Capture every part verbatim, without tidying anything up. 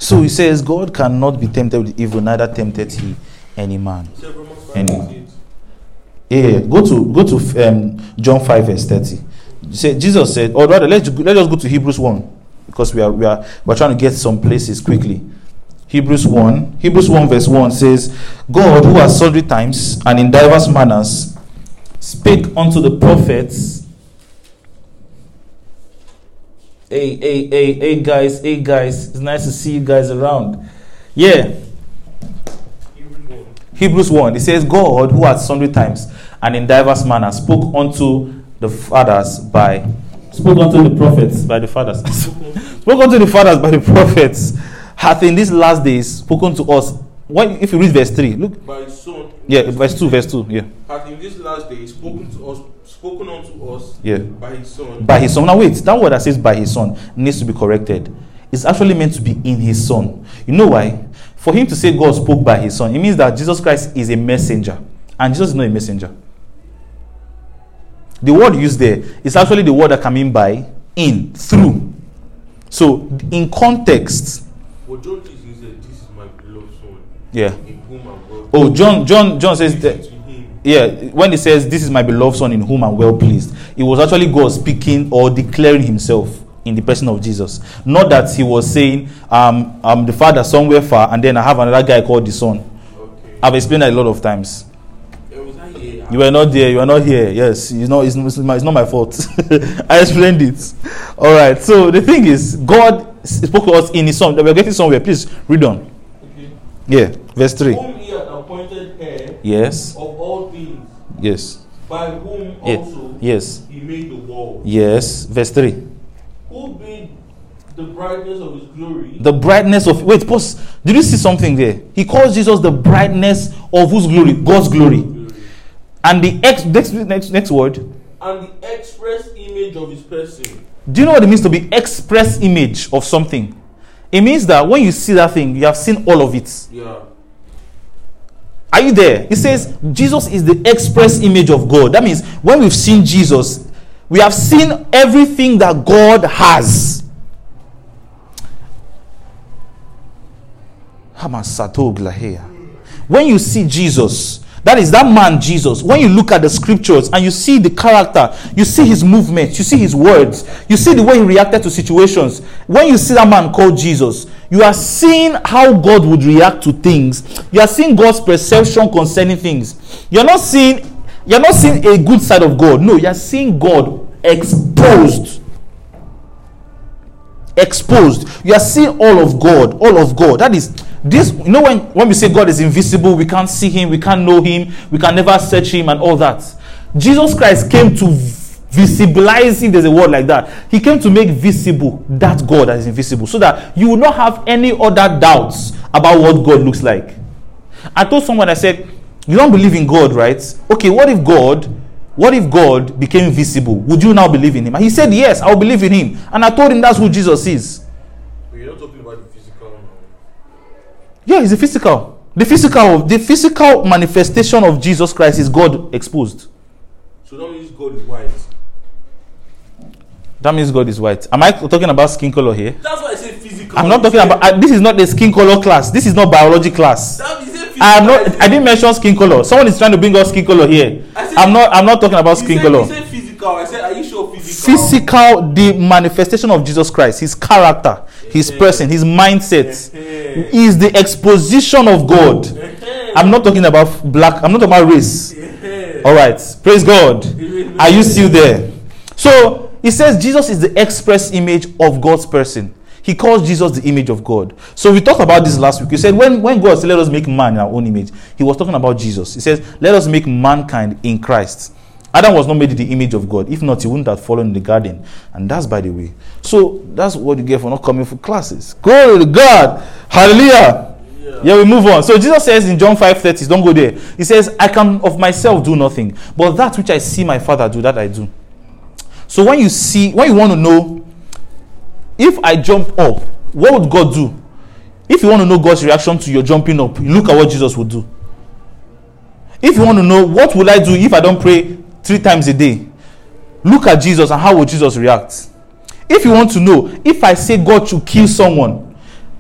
So he says, God cannot be tempted with evil, neither tempted he any man. Any man. Yeah, go to go to um, John five verse thirty. Say, Jesus said, or rather, let's let us go to Hebrews one, because we are we are we're trying to get some places quickly. Hebrews one, Hebrews one verse one says, God, who at sundry times and in diverse manners spake unto the prophets. Hey, hey, hey, hey, guys, hey, guys, it's nice to see you guys around. Yeah. Hebrews one, it says, God, who at sundry times and in diverse manners spoke unto the fathers by, spoke unto the prophets by the fathers, spoke unto the fathers by the prophets, hath in these last days spoken to us. When, if you read verse three, look. By his son. Yeah, verse two, verse two, yeah. Hath in these last days spoken to us, spoken unto us. Yeah. By his son. By his son. Now wait, that word that says by his son needs to be corrected. It's actually meant to be in his son. You know why? For him to say God spoke by his son, it means that Jesus Christ is a messenger. And Jesus is not a messenger. The word used there is actually the word that can mean by, in, through. So, in context. Well, John says, this is my beloved son. Yeah. In whom I'm well. Oh, John, John, John says that. Yeah, when he says, this is my beloved son in whom I'm well pleased, it was actually God speaking or declaring himself in the person of Jesus. Not that he was saying, um, I'm the father somewhere far, and then I have another guy called the son. Okay. I've explained that a lot of times. You were not there. You were not here. Yes, you know, it's, it's, my, it's not my fault. I explained it. All right. So the thing is, God spoke to us in His Son. We're getting somewhere. Please read on. Okay. Yeah, verse three. Whom He had appointed heir. Yes. Of all things. Yes. By whom Yeah. also. Yes. He made the world. Yes. Verse three. Who being the brightness of His glory. The brightness of wait. Pause. Did you see something there? He calls Jesus the brightness of whose glory? God's glory. And the ex next next next word. And the express image of his person. Do you know what it means to be express image of something? It means that when you see that thing, you have seen all of it. Yeah. Are you there? It says Jesus is the express image of God. That means when we've seen Jesus, we have seen everything that God has. When you see Jesus, that is that man Jesus. When you look at the scriptures and you see the character, you see his movements, you see his words, you see the way he reacted to situations. When you see that man called Jesus, you are seeing how God would react to things. You are seeing God's perception concerning things. You're not seeing, you're not seeing a good side of God. No, you're seeing God exposed. Exposed. You are seeing all of God. All of God. That is this. You know, when, when we say God is invisible, we can't see him, we can't know him, we can never search him and all that. Jesus Christ came to visibilize, if there's a word like that, he came to make visible that God that is invisible, so that you will not have any other doubts about what God looks like. I told someone, I said, you don't believe in God, right? Okay, what if God what if God became visible? Would you now believe in him? And he said, yes, I'll believe in him. And I told him that's who Jesus is. But you're not talking about the physical now. Yeah, he's the physical. The physical, the physical manifestation of Jesus Christ is God exposed. So that means God is white. That means God is white. Am I talking about skin color here? That's why I say physical. I'm not talking about. Uh, this is not the skin color class. This is not biology class. That is physical. I am not. I didn't mention skin color. Someone is trying to bring us skin color here. Said, I'm not. I'm not talking about skin said, color. You said physical. I said, are you sure physical? Physical, the manifestation of Jesus Christ, his character, his yeah. person, his mindset, yeah. is the exposition of God. Yeah. I'm not talking about black. I'm not talking about race. Yeah. All right. Praise God. Are you still there? So. He says Jesus is the express image of God's person. He calls Jesus the image of God. So we talked about this last week. He said when, when God said, let us make man in our own image, he was talking about Jesus. He says, let us make mankind in Christ. Adam was not made in the image of God. If not, he wouldn't have fallen in the garden. And that's by the way. So that's what you get for not coming for classes. Glory to God. Hallelujah. Yeah. yeah, we move on. So Jesus says in John five thirty, don't go there. He says, I can of myself do nothing, but that which I see my Father do, that I do. So when you see, when you want to know, if I jump up, what would God do? If you want to know God's reaction to your jumping up, you look at what Jesus would do. If you want to know, what will I do if I don't pray three times a day? Look at Jesus and how will Jesus react? If you want to know, if I say God should kill someone,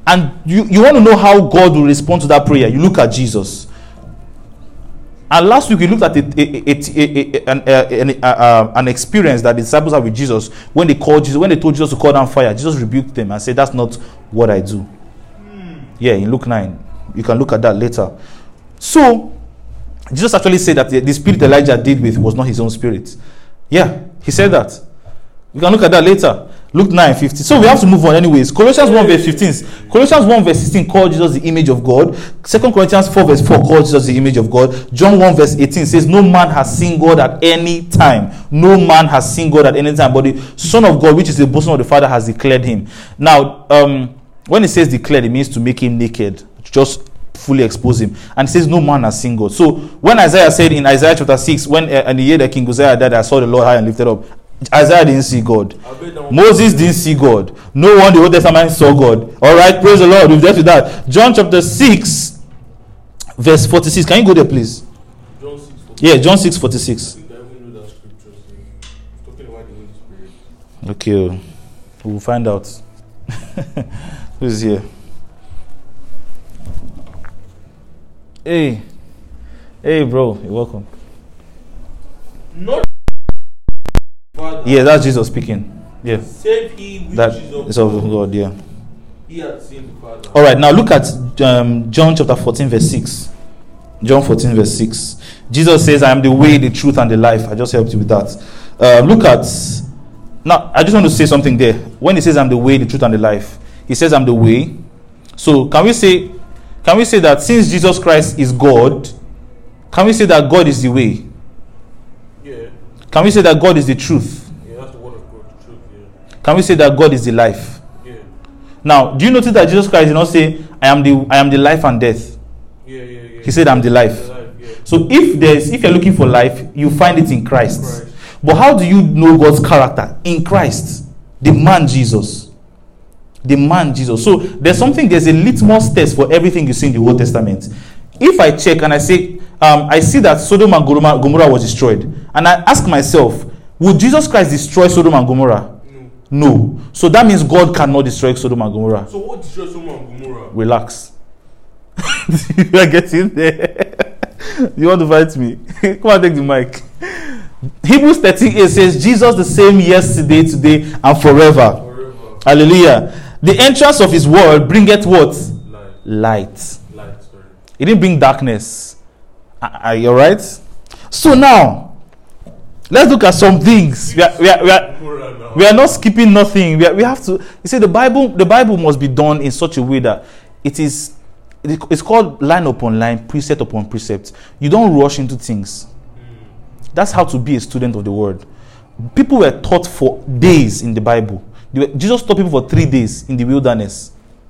And you, you want to know how God will respond to that prayer, you look at Jesus. And last week we looked at a, a, a, a, a, an, a, an, a, an experience that the disciples had with Jesus when they called Jesus, when they told Jesus to call down fire. Jesus rebuked them and said, "That's not what I do." Mm. Yeah, in Luke nine, you can look at that later. So Jesus actually said that the, the spirit Elijah did with was not his own spirit. Yeah, he said that. You can look at that later. Luke nine fifty. So we have to move on anyways. Colossians one verse fifteen. Colossians one verse sixteen called Jesus the image of God. Second Corinthians four verse four called Jesus the image of God. John one verse eighteen says, "No man has seen God at any time." No man has seen God at any time, but the Son of God, which is the bosom of the Father, has declared him. Now, um, when it says declared, it means to make him naked. Just fully expose him. And it says no man has seen God. So when Isaiah said in Isaiah chapter six, when uh, in the year that King Uzziah died, I saw the Lord high and lifted up, Isaiah didn't see God. Moses didn't see God. No one in the Old Testament saw God. Alright, praise the Lord. We've dealt with that. John chapter six, verse forty-six. Can you go there, please? John six forty-six. Yeah, John six forty-six. Okay, we'll find out. Who's here? Hey, hey, bro, you're welcome. Not Father. Yeah, that's Jesus speaking. Yeah, Save he which that is of is of God. Yeah. He had seen the Father. All right, now look at um, John chapter fourteen, verse six. John fourteen, verse six. Jesus says, "I am the way, the truth, and the life." I just helped you with that. Uh, look at now. I just want to say something there. When he says, "I'm the way, the truth, and the life," he says, "I'm the way." So can we say? Can we say that since Jesus Christ is God, can we say that God is the way? Yeah. Can we say that God is the truth? Yeah, that's the word of God, the truth, yeah. Can we say that God is the life? Yeah. Now, do you notice that Jesus Christ did not say, I am the I am the life and death? Yeah, yeah, yeah. He said, I'm the life. The life, yeah. So if there's if you're looking for life, you find it in Christ. Christ. But how do you know God's character? In Christ. The man Jesus. The man Jesus. So there's something, there's a litmus test for everything you see in the Old Testament. If I check and I say, um, I see that Sodom and Gomorrah, Gomorrah was destroyed, and I ask myself, would Jesus Christ destroy Sodom and Gomorrah? No. No. So that means God cannot destroy Sodom and Gomorrah. So what destroyed Sodom and Gomorrah? Relax. You are getting there. You want to fight me? Come on, take the mic. Hebrews thirteen eight says, Jesus the same yesterday, today, and forever. Forever. Hallelujah. The entrance of his word bringeth what? Light. Light. Light, sorry. It didn't bring darkness. Are you alright? So now, let's look at some things. We are, we are, we are, we are not skipping nothing. We, are, we have to. You see, the Bible, the Bible must be done in such a way that it is. It's called line upon line, precept upon precept. You don't rush into things. Mm. That's how to be a student of the word. People were taught for days in the Bible. Were, Jesus taught people for three days in the wilderness,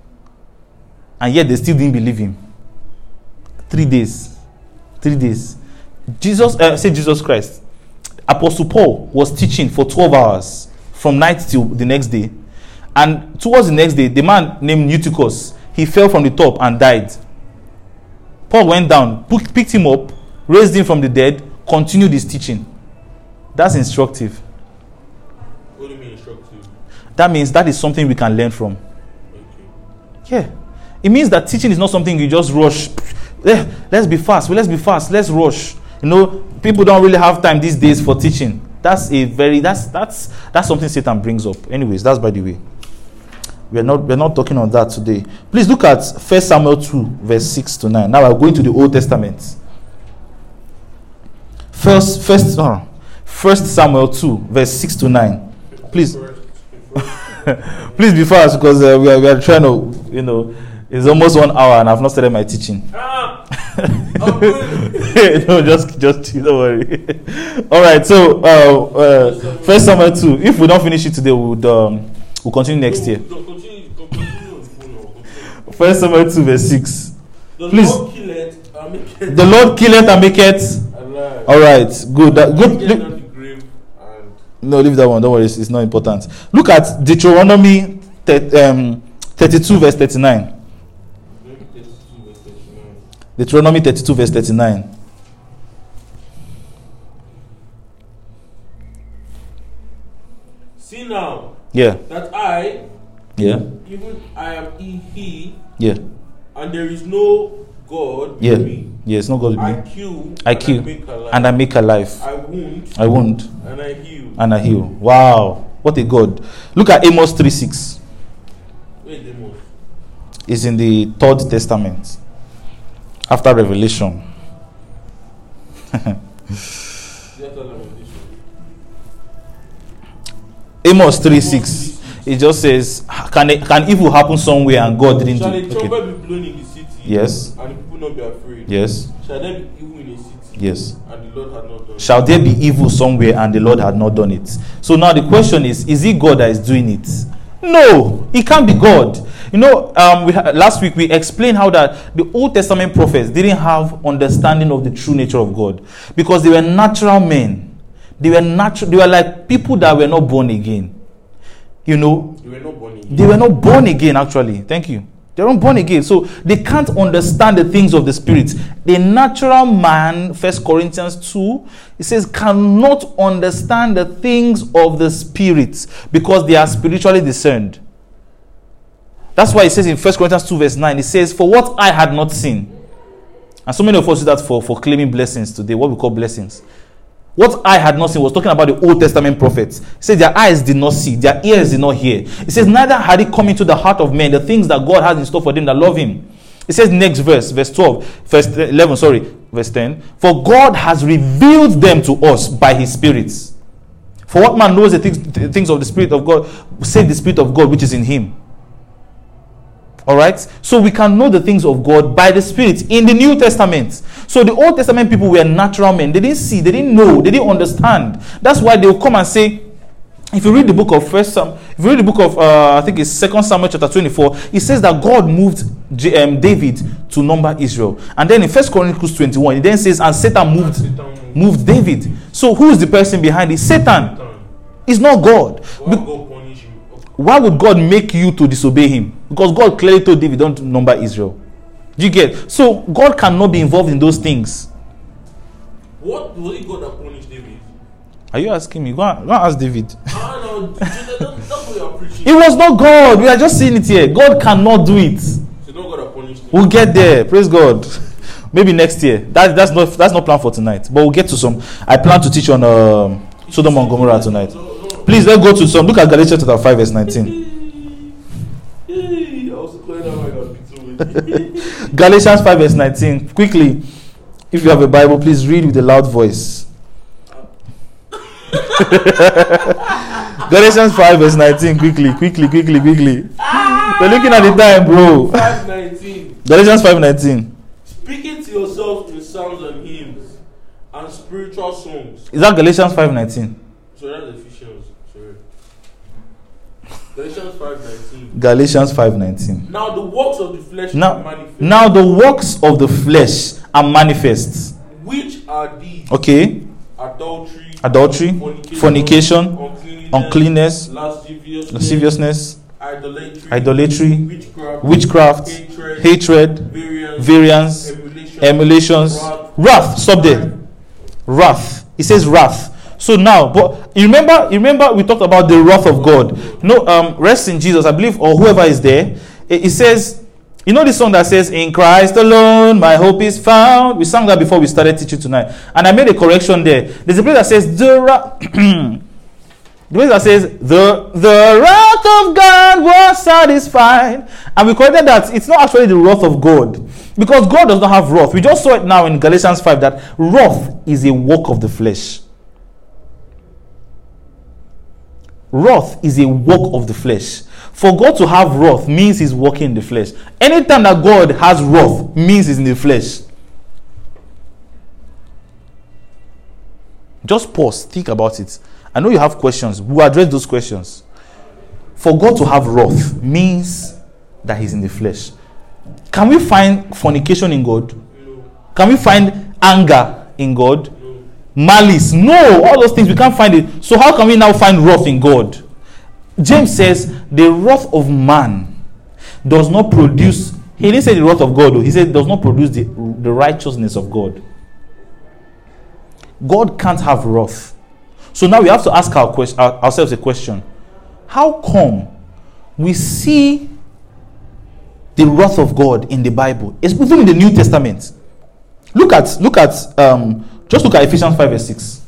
and yet they still didn't believe him. Three days, three days. Jesus, uh, say Jesus Christ. Apostle Paul was teaching for twelve hours from night till the next day, and towards the next day, the man named Eutychus, he fell from the top and died. Paul went down, picked him up, raised him from the dead, continued his teaching. That's instructive. What do you mean instructive? That means that is something we can learn from. Okay. Yeah. It means that teaching is not something you just rush. Let's be fast. Well, let's be fast. Let's rush. You know, people don't really have time these days for teaching. That's a very that's that's that's something Satan brings up. Anyways, that's by the way. We're not we're not talking on that today. Please look at First Samuel two, verse six to nine. Now we're going to the Old Testament. First, first, uh, First Samuel two, verse six to nine. Please, please be fast because uh, we are we are trying to, you know, it's almost one hour and I've not started my teaching. Ah, no, just just don't worry. All right, so uh, uh, First Samuel two. If we don't finish it today, we'll um, we'll continue next year. First Samuel two, verse six. Please. The Lord killeth and maketh. All right, good. That, good. No, leave that one. Don't worry, it's, it's not important. Look at Deuteronomy um, thirty-two, verse thirty-nine. Deuteronomy thirty-two, verse thirty-nine. See now. Yeah. That I. Yeah. even I am he, he Yeah. and there is no God Yeah. in me. Yeah, it's not God with I me. kill, I and kill I make alive. and I make alive. I wound, I wound and I heal. and I heal. Wow. What a God. Look at Amos three six. Wait, Amos. It's in the Third Testament. After Revelation. Amos three six. It just says, can, it, can evil happen somewhere and God didn't Shall do a it? trumpet Okay. be blown in the city? Yes. And the people not be afraid? Yes. Shall there be evil in a city? Yes. And the Lord had not done Shall there be evil somewhere and the Lord had not done it? So now the question is, is it God that is doing it? No, it can't be God. You know, um, we ha- last week we explained how that the Old Testament prophets didn't have understanding of the true nature of God because they were natural men. They were natural. They were like people that were not born again. You know, They were not born again. they were not born again. Actually, thank you. They weren't born again, so they can't understand the things of the Spirit. The natural man, First Corinthians two, it says, cannot understand the things of the Spirit because they are spiritually discerned. That's why it says in First Corinthians two, verse nine, it says, for what I had not seen. And so many of us do that for, for claiming blessings today, what we call blessings. What I had not seen was talking about the Old Testament prophets. It says their eyes did not see, their ears did not hear. It says neither had it come into the heart of men the things that God has in store for them that love him. It says next verse, verse twelve, verse eleven, sorry, verse ten. For God has revealed them to us by his Spirit. For what man knows the things, the things of the Spirit of God, save the Spirit of God which is in him. Alright? So we can know the things of God by the Spirit in the New Testament. So the Old Testament people were natural men. They didn't see, they didn't know, they didn't understand. That's why they will come and say, if you read the book of First Sam, if you read the book of uh, I think it's Second Samuel chapter twenty-four, it says that God moved J- um, David to number Israel. And then in First Chronicles twenty-one, it then says, and Satan moved Satan moved David. So who is the person behind it? Satan. Satan. It's not God. Why Be- God punish you? Okay. Why would God make you to disobey him? Because God clearly told David, don't number Israel. Do you get? So God cannot be involved in those things. What was it God that punished David? Are you asking me? Go and, go and ask David. Ah, no, that's that's what you're preaching. It was not God. We are just seeing it here. God cannot do it. It's not God that punished him. We'll get there. Praise God. Maybe next year. That, that's not that's not planned for tonight. But we'll get to some. I plan to teach on um, Sodom and Gomorrah tonight. Please let's go to some. Look at Galatians chapter five, verse nineteen. I also cleared out my God. Galatians five, verse nineteen. Quickly, if you have a Bible, please read with a loud voice. Galatians five, verse nineteen. Quickly, quickly, quickly, quickly. We're looking at the time, bro. five nineteen. Galatians five nineteen. Speaking to yourself in psalms and hymns and spiritual songs. Is that Galatians five nineteen? So that's Ephesians. Sorry. Galatians five nineteen. Galatians five nineteen. Now the works of the flesh are Now, manifest. now the works of the flesh are manifest. Which are these? Okay. Adultery, Adultery, fornication, fornication, uncleanness, uncleanness, lasciviousness, lasciviousness, idolatry, idolatry, witchcraft, witchcraft, hatred, hatred, variance, variance, emulation, emulations, wrath, wrath. Stop there. Wrath. It says wrath. So now, but you remember, you remember we talked about the wrath of God. You know, um, rest in Jesus, I believe, or whoever is there. It, it says, you know, this song that says, "In Christ alone, my hope is found." We sang that before we started teaching tonight, and I made a correction there. There's a place that says the wrath. The place that says the the wrath of God was satisfied, and we corrected that it's not actually the wrath of God, because God does not have wrath. We just saw it now in Galatians five that wrath is a work of the flesh. Wrath is a work of the flesh. For God to have wrath means he's working in the flesh. Anytime that God has wrath means he's in the flesh. Just pause, think about it. I know you have questions. We'll address those questions. For God to have wrath means that he's in the flesh. Can we find fornication in God? No. Can we find anger in God? No. Malice? No, all those things we can't find it. So how can we now find wrath in God? James says the wrath of man does not produce. He didn't say the wrath of God, though. He said it does not produce the, the righteousness of God. God can't have wrath. So now we have to ask our question, our, ourselves a question. How come we see the wrath of God in the Bible. It's even in the New Testament. Look at, look at, um, just look at Ephesians five verse six.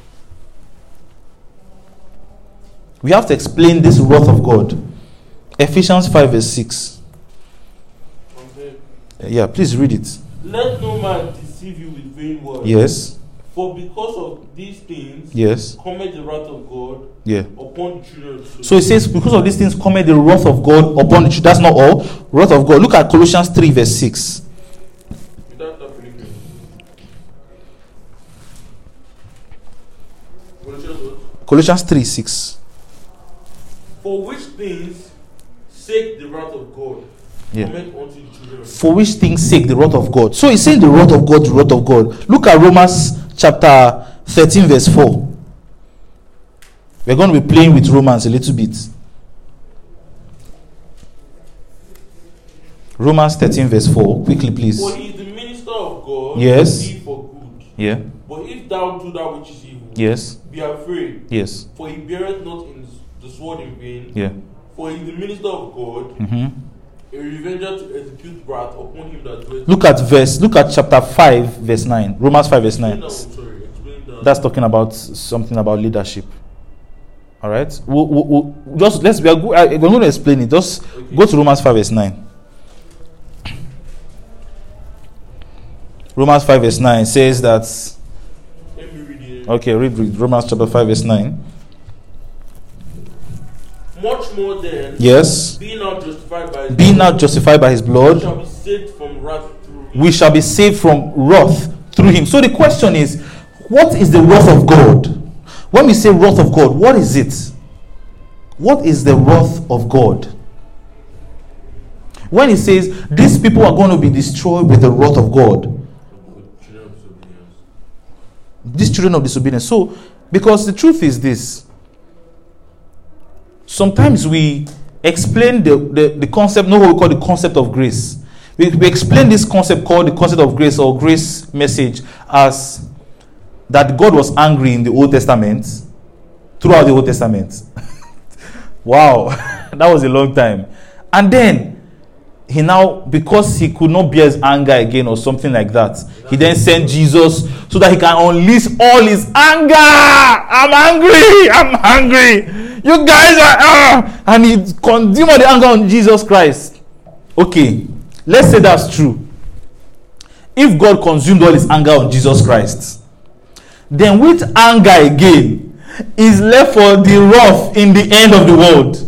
We have to explain this wrath of God. Ephesians five verse six. Okay. Yeah, please read it. Let no man deceive you with vain words. Yes. For because of these things, Yes. cometh the wrath of God Yeah. upon the children of Sodom. So it says, because of these things cometh the wrath of God upon the children. That's not all. Wrath of God. Look at Colossians three verse six. Without that Philippians. Colossians what? Colossians three six. For which things sake the wrath of God Yeah. cometh unto the children of For which things sake the wrath of God. So he's saying the wrath of God, the wrath of God. Look at Romans chapter thirteen verse four. We're going to be playing with Romans a little bit. Romans thirteen verse four. Quickly, please. For he is the minister of God, Yes. indeed for good. Yeah. But if thou do that which is evil, Yes. be afraid, Yes. for he beareth not in the sword in vain. Yeah. For he is the minister of God, Mm-hmm. a revenger to execute wrath upon him that doeth. Look at verse. Look at chapter five verse nine. Romans five verse nine. Explain that, I'm sorry, explain that. That's talking about something about leadership. All right. We'll, we'll, we'll just let's. We are, go, I'm going to explain it. Just Okay. go to Romans five verse nine. Romans five verse nine says that. Let me read it. Okay, read, read Romans chapter five verse nine. Much more then, Yes. being now justified by his Being blood, now justified by his we blood, shall be saved from wrath through him. we shall be saved from wrath through him. So the question is, what is the wrath of God? When we say wrath of God, what is it? What is the wrath of God? When he says these people are going to be destroyed with the wrath of God, Children of disobedience. these children of disobedience. So, because the truth is this, sometimes we explain the, the, the concept, know what we call the concept of grace. We, we explain this concept called the concept of grace or grace message as that God was angry in the Old Testament, throughout the Old Testament. Wow, that was a long time. And then, he now, because he could not bear his anger again or something like that, he then sent Jesus so that he can unleash all his anger. I'm angry, I'm angry. You guys are, uh, and he consumed all the anger on Jesus Christ. Okay, let's say that's true. If God consumed all his anger on Jesus Christ, then which anger again is left for the wrath in the end of the world?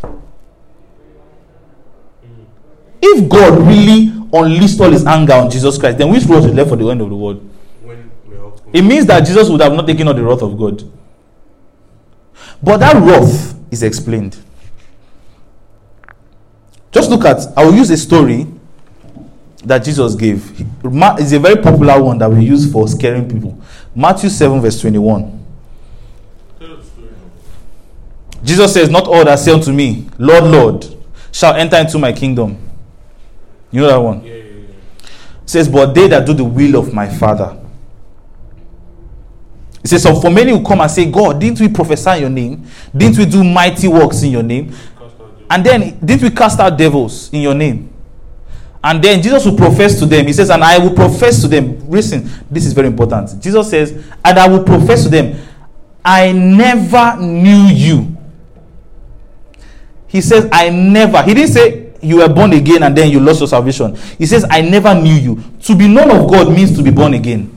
If God really unleashed all his anger on Jesus Christ, then which wrath is left for the end of the world? When we are It means that Jesus would have not taken all the wrath of God. But that wrath is explained. Just look at, I will use a story that Jesus gave. It's a very popular one that we use for scaring people. Matthew seven verse twenty-one. tell the story now. Jesus says, not all that say unto me, Lord, Lord, shall enter into my kingdom. You know that one? Yeah, yeah, yeah. It says, but they that do the will of my Father. It says, so for many who come and say, God, didn't we prophesy in your name? Didn't we do mighty works in your name? Cast out devils. And then, didn't we cast out devils in your name? And then Jesus will profess to them. He says, and I will profess to them. Listen, this is very important. Jesus says, and I will profess to them, I never knew you. He says, I never. He didn't say you were born again and then you lost your salvation. He says, I never knew you. To be known of God means to be born again.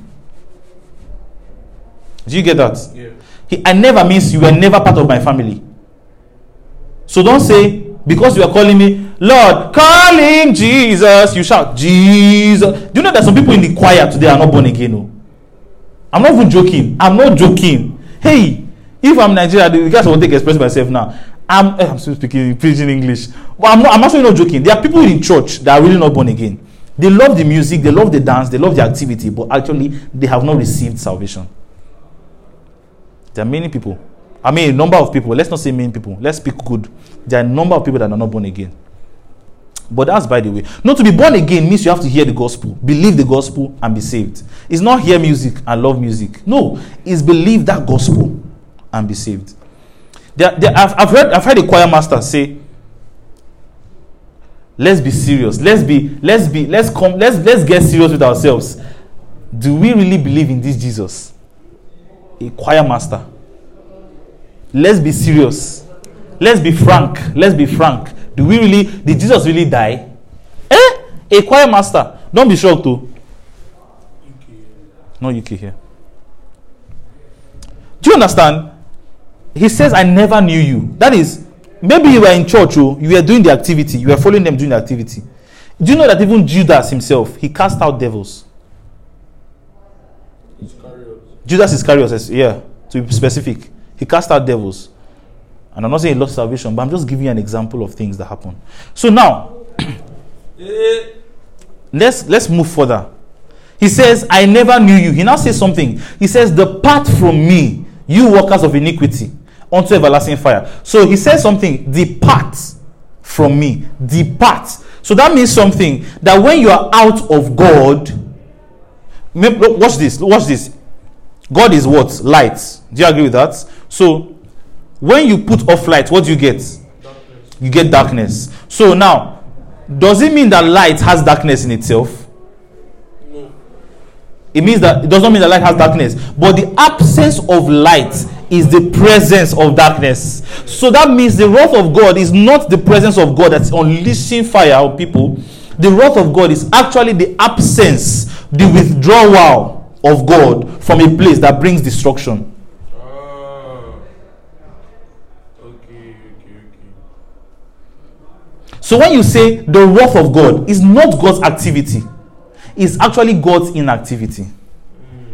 Do you get that? Yeah. He, I never means you were never part of my family. So don't say, because you are calling me, Lord, call him Jesus. You shout, Jesus. Do you know that some people in the choir today are not born again? No? I'm not even joking. I'm not joking. Hey, if I'm Nigeria, the guys will take express myself now. I'm, I'm still speaking pidgin English. But I'm, not, I'm actually not joking. There are people in church that are really not born again. They love the music, they love the dance, they love the activity, but actually they have not received salvation. There are many people. I mean, a number of people. Let's not say many people. Let's speak good. There are a number of people that are not born again. But that's by the way. Not to be born again means you have to hear the gospel, believe the gospel, and be saved. It's not hear music and love music. No, it's believe that gospel and be saved. There, there, I've, I've heard I've heard a choir master say, let's be serious. Let's be, let's be, let's come, let's let's get serious with ourselves. Do we really believe in this Jesus? A choir master. Let's be serious. Let's be frank. Let's be frank. Do we really, did Jesus really die? Eh? A choir master. Don't be shocked too. No U K here. Do you understand? He says, I never knew you. That is, maybe you were in church, oh, you were doing the activity, you were following them doing the activity. Do you know that even Judas himself, he cast out devils? Iscariot. Judas Iscariot, yeah, to be specific. He cast out devils. And I'm not saying he lost salvation, but I'm just giving you an example of things that happen. So now, let's let's move further. He says, I never knew you. He now says something. He says, depart from me, you workers of iniquity, unto everlasting fire. So he says something, depart from me. Depart. So that means something, that when you are out of God, watch this, watch this. God is what? Light. Do you agree with that? So, when you put off light, what do you get? Darkness. You get darkness. So now, does it mean that light has darkness in itself? No. It means that, it does not mean that light has darkness. But the absence of light is the presence of darkness. So that means the wrath of God is not the presence of God that's unleashing fire on people. The wrath of God is actually the absence, the withdrawal of God from a place that brings destruction. So when you say the wrath of God is not God's activity, it's actually God's inactivity. Mm.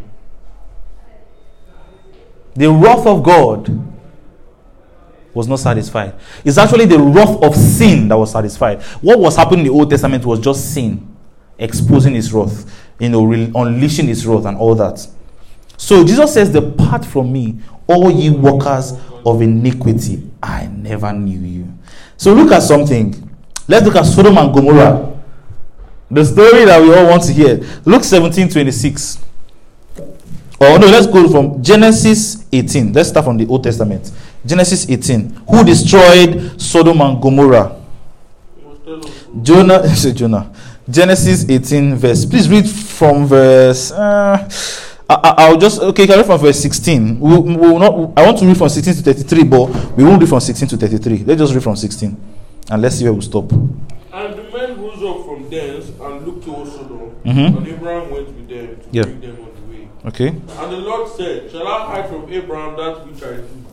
The wrath of God was not satisfied. It's actually the wrath of sin that was satisfied. What was happening in the Old Testament was just sin exposing his wrath, you know, re- unleashing his wrath and all that. So Jesus says, depart from me, all ye workers of iniquity. I never knew you. So look at something. Let's look at Sodom and Gomorrah. The story that we all want to hear. Luke seventeen twenty-six. Oh no, let's go from Genesis eighteen. Let's start from the Old Testament. Genesis eighteen. Who destroyed Sodom and Gomorrah? Jonah. Jonah. Genesis eighteen verse. Please read from verse. Uh, I, I'll just okay. You can read from verse sixteen. We we will not. I want to read from sixteen to thirty-three, but we won't read from sixteen to thirty-three. Let's just read from sixteen. And let's see where we stop. And the men rose up from thence and looked towards Sodom. Mm-hmm. And Abraham went with them to yeah. bring them on the way. Okay. And the Lord said, shall I hide from Abraham that which I do?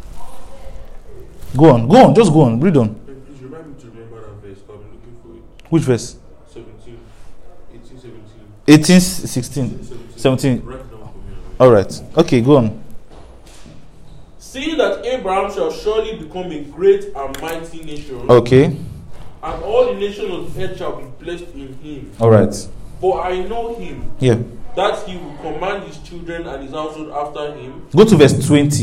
Go on, go on, just go on, read on. Please remind me to remember that verse, because I'm looking for it. Which verse? seventeen. eighteen, seventeen. eighteen, sixteen. seventeen. Write down for me. Alright. Okay, go on. Seeing that Abraham shall surely become a great and mighty nation. Okay. And all the nations of the earth shall be blessed in him. Alright. For I know him. Yeah. That he will command his children and his household after him. Go to verse twenty.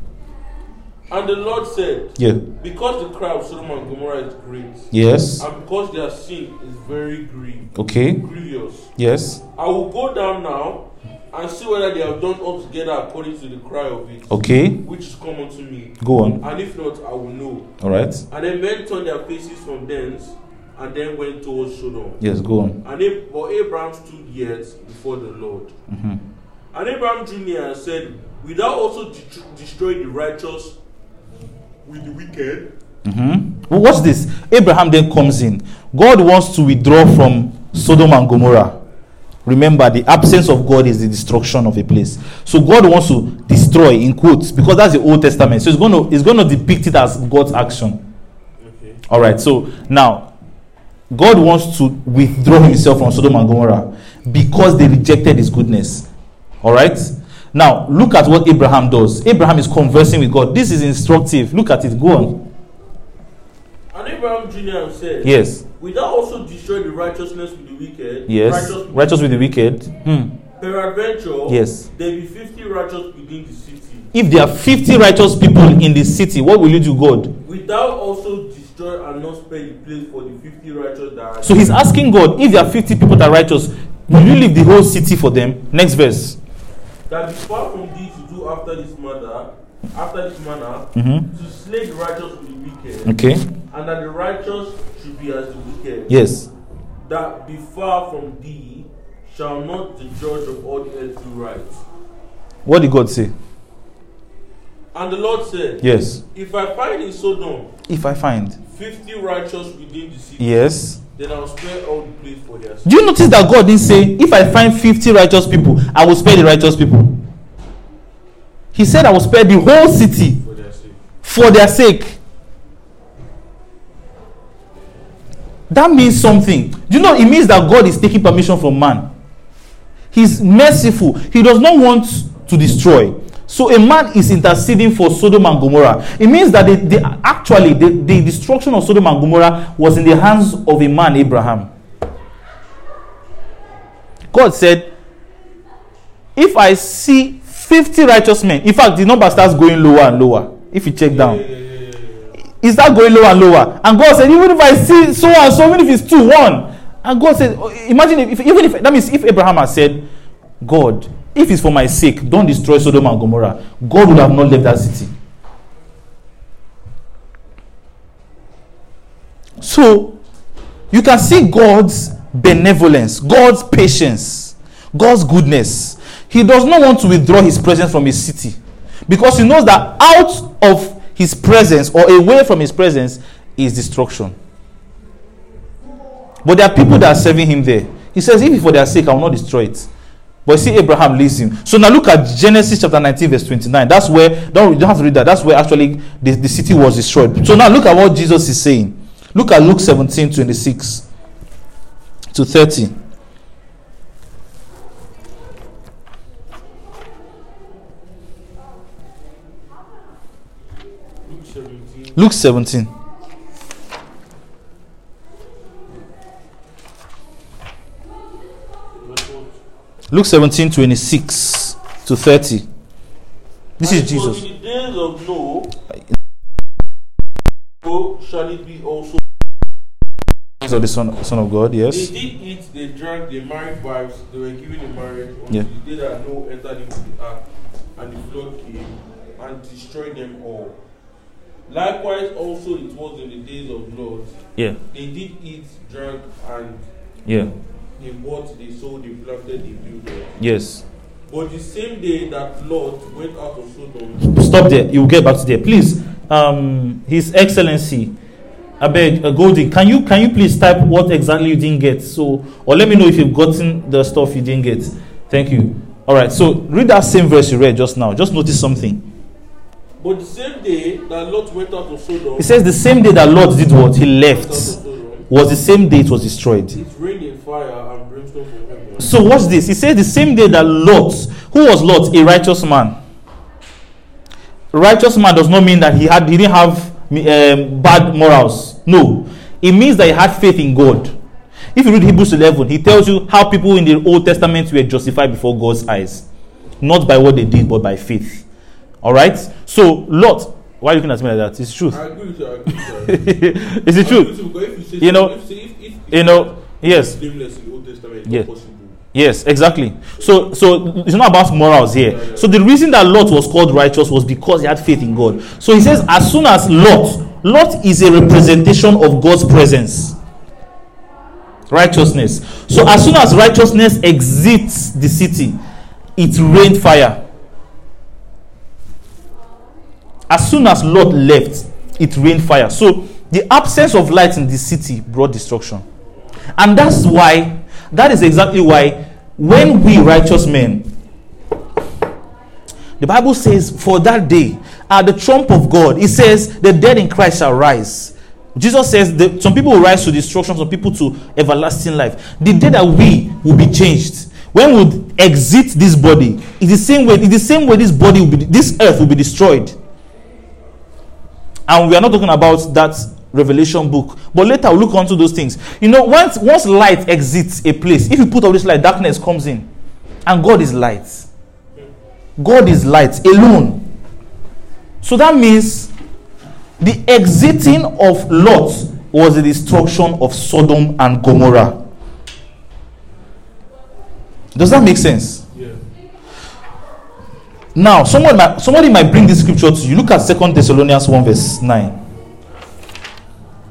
And the Lord said, yeah. Because the cry of Sodom and Gomorrah is great. Yes. And because their sin is very grievous. Okay. Grievous. Yes. I will go down now and see whether they have done altogether according to the cry of it. Okay. Which is common to me. Go on. And if not, I will know. Alright. And then men turned their faces from thence and then went towards Sodom. Yes, go on. And Ab- but Abraham stood yet before the Lord. Mm-hmm. And Abraham drew near and said, will thou also de- destroy the righteous with the wicked? Mm-hmm. Well, watch this. Abraham then comes in. God wants to withdraw from Sodom and Gomorrah. Remember, the absence of God is the destruction of a place. So God wants to destroy, in quotes, because that's the Old Testament. So it's going to, it's going to depict it as God's action. Okay. All right. So now, God wants to withdraw himself from Sodom and Gomorrah because they rejected his goodness. All right. Now, look at what Abraham does. Abraham is conversing with God. This is instructive. Look at it. Go on. And Abraham Junior said, yes. Will thou also destroy the righteousness with the wicked? Yes. Righteous with, righteous with the wicked. Hmm. Peradventure, yes. there be fifty righteous within the city. If there are fifty righteous people in the city, what will you do, God? Will thou also destroy and not spare the place for the fifty righteous that are? So he's asking God, if there are fifty people that are righteous, will you leave the whole city for them? Next verse. That be far from thee to do after this manner, after this manner, mm-hmm. to slay the righteous with the wicked. Okay. and that the righteous should be as the wicked. Yes. That be far from thee, shall not the judge of all the earth do right? What did God say? And the Lord said, Yes. If I find in Sodom If I find fifty righteous within the city, yes, then I'll spare all the place for their sake. do you notice that God didn't say, if I find fifty righteous people, I will spare the righteous people? He said, I will spare the whole city For their sake. for their sake. That means something. Do you know it means that God is taking permission from man? He's merciful. He does not want to destroy. So a man is interceding for Sodom and Gomorrah. It means that they, they actually the, the destruction of Sodom and Gomorrah was in the hands of a man, Abraham. God said, if I see fifty righteous men, in fact the number starts going lower and lower. If you check down, Yeah, yeah, yeah, yeah, yeah. it starts going lower and lower. And God said, even if I see so and so, even if it's two, one. And God said, imagine if, even if, that means if Abraham had said, God, if it's for my sake, don't destroy Sodom and Gomorrah, God would have not left that city. So, you can see God's benevolence, God's patience, God's goodness. He does not want to withdraw his presence from his city, because he knows that out of his presence or away from his presence is destruction. But there are people that are serving him there. He says, if it's for their sake, I will not destroy it. But see, Abraham leaves him. So now look at Genesis chapter nineteen, verse twenty-nine. That's where, don't, you don't have to read that. That's where actually the, the city was destroyed. So now look at what Jesus is saying. Look at Luke seventeen, twenty-six to thirty. Luke seventeen. Luke seventeen. Verse what? Luke seventeen, twenty-six to thirty. This And is it was Jesus. in the days of Noah, so shall it be also. Of the Son, Son of God, They yes. did eat, they drank, they married wives, they were given in marriage until Yeah. the day that Noah entered into the ark, and the flood came and destroyed them all. Likewise, also it was in the days of Lot. Yeah, They did eat, drank, and yeah, they bought, they sold, they planted, they built. yes. But the same day that Lot went out of Sodom, Stop there. You will get back to there, please. Um, His Excellency, I beg, uh, Goldie, can you can you please type what exactly you didn't get? So, or let me know if you've gotten the stuff you didn't get. Thank you. All right. So read that same verse you read just now. Just notice something. but the same day that Lot went out of Sodom, It says the same day that Lot did what he went out of left Sodom, was the same day it was destroyed. it rained in fire and brimstone from heaven. So watch this. He says the same day that Lot, who was Lot, a righteous man. Righteous man does not mean that he had he didn't have um, bad morals. No, it means that he had faith in God. If you read Hebrews eleven, he tells you how people in the Old Testament were justified before God's eyes, not by what they did, but by faith. All right. So Lot, why are you looking at me like that? It's true. I agree with you. I agree with you. It's the I agree truth. with you, because if you say You know, if, if, if, if You know. Yes. blameless in the Old Testament, it's Yeah. not possible. Yes, exactly. So, so it's not about morals here. Yeah, yeah. So the reason that Lot was called righteous was because he had faith in God. So he says, as soon as Lot, Lot is a representation of God's presence, righteousness. So as soon as righteousness exits the city, it rained fire. As soon as Lot left, it rained fire. So the absence of light in the city brought destruction, and that's why. That is exactly why when we righteous men, the Bible says, for that day, at the trump of God, it says, the dead in Christ shall rise. Jesus says that some people will rise to destruction, some people to everlasting life. The day that we will be changed, when we exit this body, it's the same way, it's the same way this body will be, this earth will be destroyed. And we are not talking about that Revelation book, but later we'll look onto those things. You know, once once light exits a place, if you put all this light, darkness comes in, and God is light. God is light alone. So that means the exiting of Lot was the destruction of Sodom and Gomorrah. Does that make sense? Yeah. Now, someone might, somebody might bring this scripture to you. Look at Second Thessalonians one verse nine.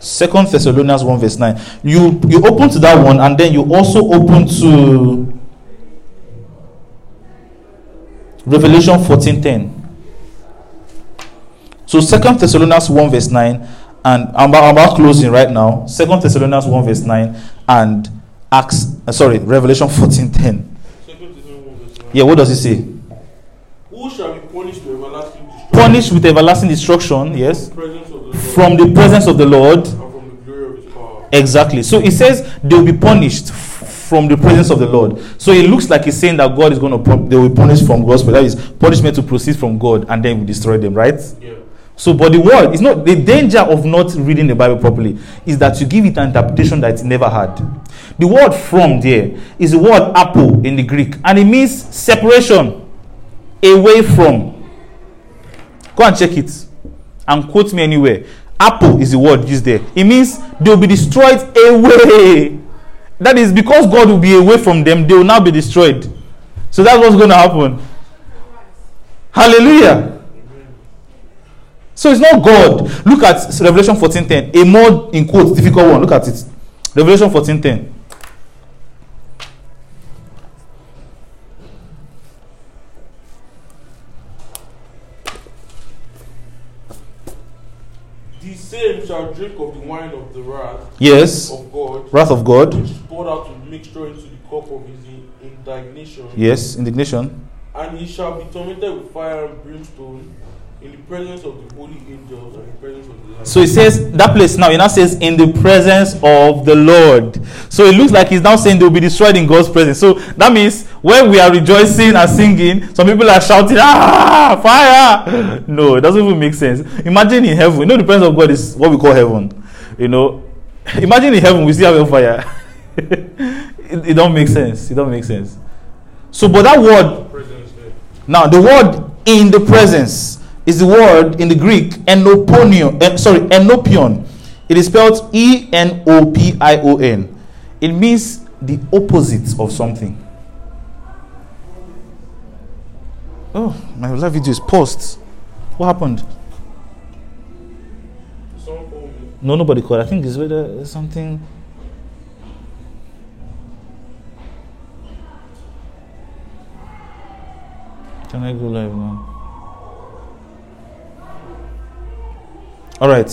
Second Thessalonians one verse nine. You you open to that one, and then you also open to Revelation fourteen ten. So Second Thessalonians one verse nine, and I'm about, I'm about closing right now. Second Thessalonians one verse nine and Acts. Uh, sorry, Revelation fourteen ten. Yeah, what does it say? Who shall be punished with everlasting destruction? Punished with everlasting destruction. Yes. From the presence of the Lord, From the presence of the Lord. and from the glory of His power. Exactly. So it says they will be punished f- from the presence of the Lord. So it looks like it's saying that God is going to pun- they will be punished from God's presence. That is punishment to proceed from God, and then we destroy them, right? Yeah. So, but the word is not the danger of not reading the Bible properly is that you give it an interpretation that it never had. The word "from" there is the word "apo" in the Greek, and it means separation, away from. Go and check it, and quote me anywhere. "Apo" is the word used there. It means they will be destroyed away. That is because God will be away from them; they will now be destroyed. So that's what's going to happen. Hallelujah. So it's not God. Look at Revelation fourteen ten. A more, in quotes, difficult one. Look at it. Revelation fourteen ten. The same shall drink of the wine of the wrath Yes. of God, Wrath of God. which is poured out with mixture into the cup of His indignation. Yes. Indignation. And he shall be tormented with fire and brimstone in the presence of the holy angels and the presence of the Lamb. So it says that place now. It now says in the presence of the Lord. So it looks like he's now saying they'll be destroyed in God's presence. So that means when we are rejoicing and singing, some people are shouting, "Ah, fire!" No, it doesn't even make sense. Imagine in heaven. You know, the presence of God is what we call heaven. You know, imagine in heaven we still have fire. it, it don't make sense. It don't make sense. So, but that word now, the word "in the presence" is the word in the Greek enoponion. Eh, sorry, enopion. It is spelled E N O P I O N. It means the opposite of something. Oh, my live video is paused. What happened? Someone called me. No, nobody called. I think it's whether something. Can I go live now? All right.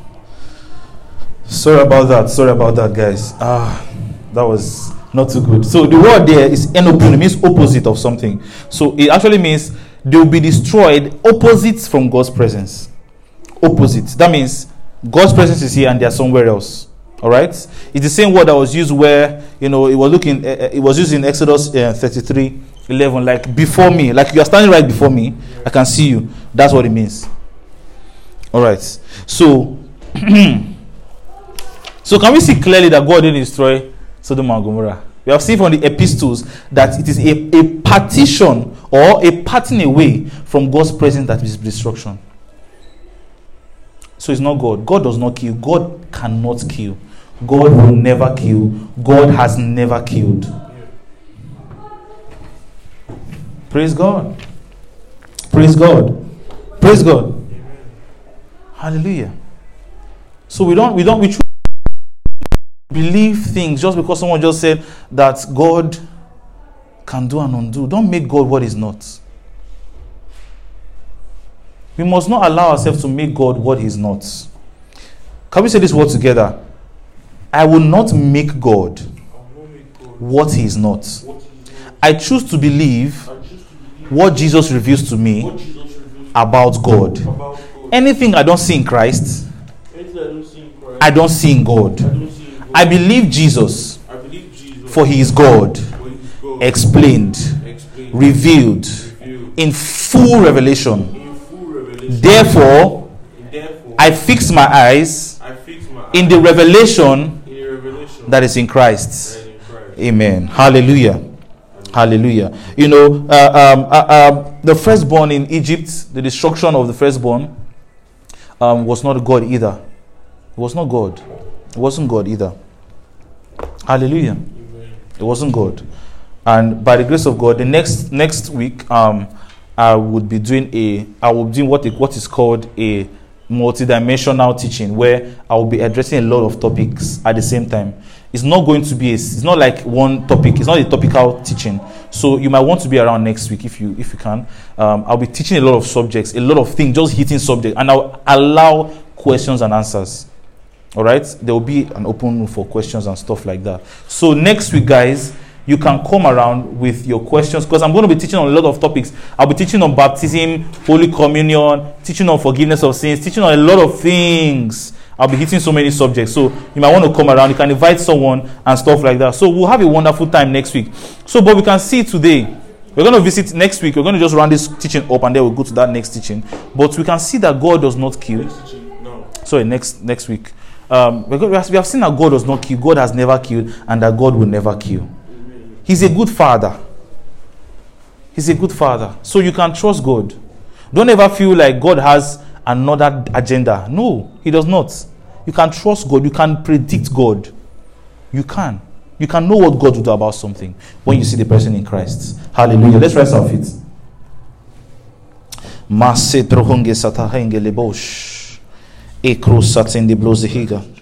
Sorry about that. Sorry about that, guys. Ah, that was not too good. So the word there is enopun. It means opposite of something. So it actually means they will be destroyed opposite from God's presence. Opposite. That means God's presence is here and they are somewhere else. All right. It's the same word that was used where, you know, it was looking. Uh, it was used in Exodus uh, thirty-three eleven, like before me, like you are standing right before me. I can see you. That's what it means. All right. So, so can we see clearly that God didn't destroy Sodom and Gomorrah? We have seen from the epistles that it is a, a partition or a parting away from God's presence that is destruction. So it's not God. God does not kill. God cannot kill. God will never kill. God has never killed. Praise God. Praise God. Praise God. Hallelujah. So we don't we don't we believe things just because someone just said that God can do and undo. Don't make God what He's not. We must not allow ourselves to make God what He's not. Can we say this word together? I will not make God what He is not. I choose to believe what Jesus reveals to me about God. Anything I don't see in Christ, I don't see in God. I believe Jesus, for He is God, explained, revealed in full revelation. Therefore, I fix my eyes in the revelation that is in Christ. Amen. Hallelujah. Hallelujah. You know, uh, um, uh, um, the firstborn in Egypt, the destruction of the firstborn, um, was not God either. It was not God. It wasn't God either. Hallelujah. It wasn't God. And by the grace of God, the next next week, um, I would be doing a, I will be doing what it, what is called a multidimensional teaching where I will be addressing a lot of topics at the same time. It's not going to be a, it's not like one topic. It's not a topical teaching. So you might want to be around next week if you if you can. Um, I'll be teaching a lot of subjects, a lot of things, just hitting subjects, and I'll allow questions and answers. All right, there will be an open room for questions and stuff like that. So next week, guys, you can come around with your questions because I'm going to be teaching on a lot of topics. I'll be teaching on baptism, Holy Communion, teaching on forgiveness of sins, teaching on a lot of things. I'll be hitting so many subjects. So you might want to come around. You can invite someone and stuff like that. So we'll have a wonderful time next week. So, but we can see today. We're going to visit next week. We're going to just run this teaching up and then we'll go to that next teaching. But we can see that God does not kill. No. Sorry, next next week. Um, we have seen that God does not kill. God has never killed and that God will never kill. He's a good father. He's a good father. So you can trust God. Don't ever feel like God has another agenda. No, he does not. You can trust God. You can predict God. You can. You can know what God will do about something when you see the person in Christ. Hallelujah. Let's rise our feet. Masetro honge satahenge lebosh. Ekro satin de blozehiga.